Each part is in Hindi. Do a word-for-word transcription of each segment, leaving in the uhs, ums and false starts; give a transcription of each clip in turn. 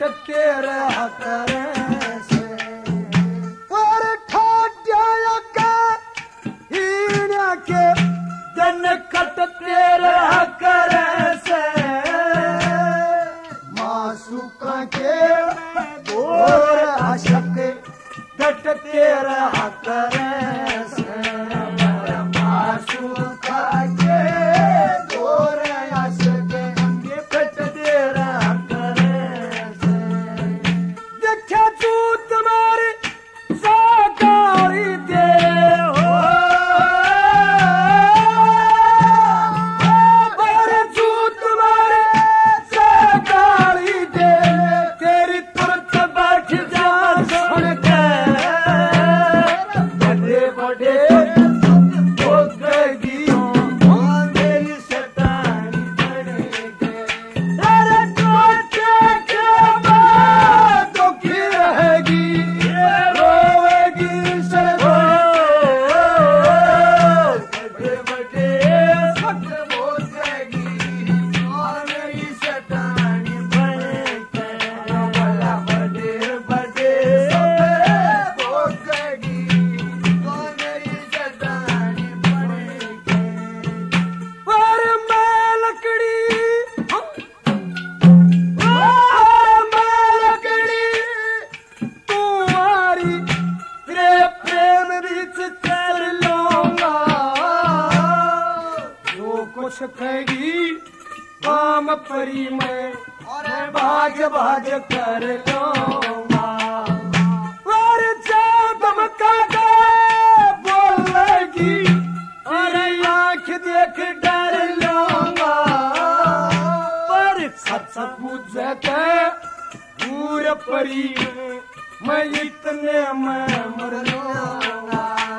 कटके रहा करे से और ठाड्या के हीण्या के दिन कटके रहा करे से मासूका के और आशक कटके रहा करे से मासूका के और आशक कटके रहा करे से देखा तू तुम्हारी साकारी दे हो बारे तू तुम्हारी साकारी दे तेरी तुरंत बैठ जा सुन के बड़े बड़े कहेगी काम परी मैं और भाज भाज कर लूंगा और जब धमका के बोलेगी अरे आँख देख डर लूंगा पर सच पूछ के पूरे परी मैं इतने मैं मर लूंगा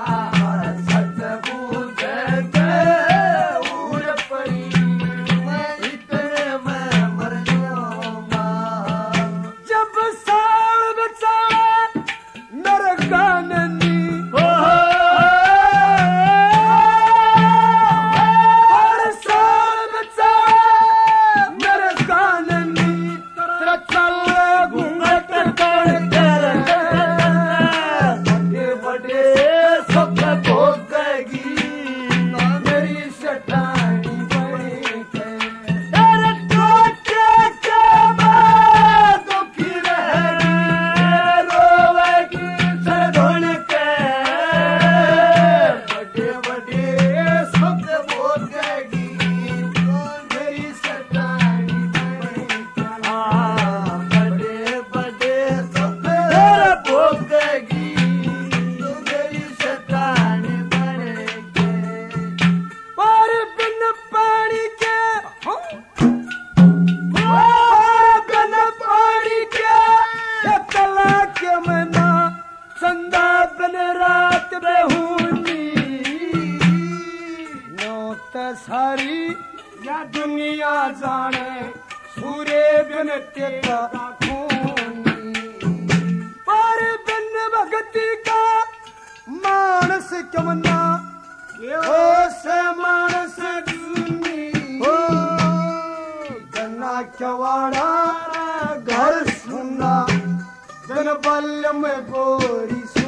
सारी या दुनिया जाने सूर्य बिन तेरा खूनी पर बिन भक्ति का मानस कमना ओ से मानस दूनी हो गन्ना चवाड़ा घर सुना दिन बल में गोरी